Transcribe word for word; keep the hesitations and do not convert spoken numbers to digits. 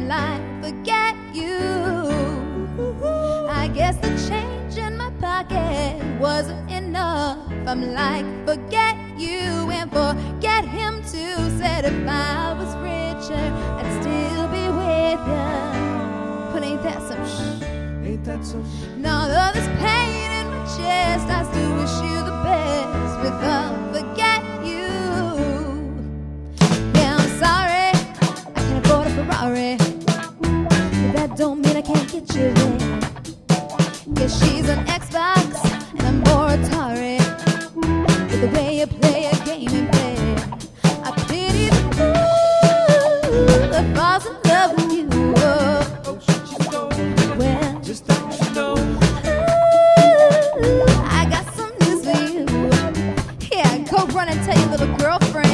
like, forget you. I guess the change in my pocket wasn't enough. I'm like, forget you and forget him too. Said if I was richer, I'd still be with you. But ain't that some shh? Ain't that some sh- Now all this pain in my chest, I still wish you the best. With a forget you. Yeah, I'm sorry, I can't afford a Ferrari, but that don't mean I can't get you there. Guess she's an Xbox and I'm more Atari. With the way you play a game in bed, I pity the fool that falls in love with you. Oh, should you know? Well, Just don't you know? I got some news for you. Yeah, go run and tell your little girlfriend.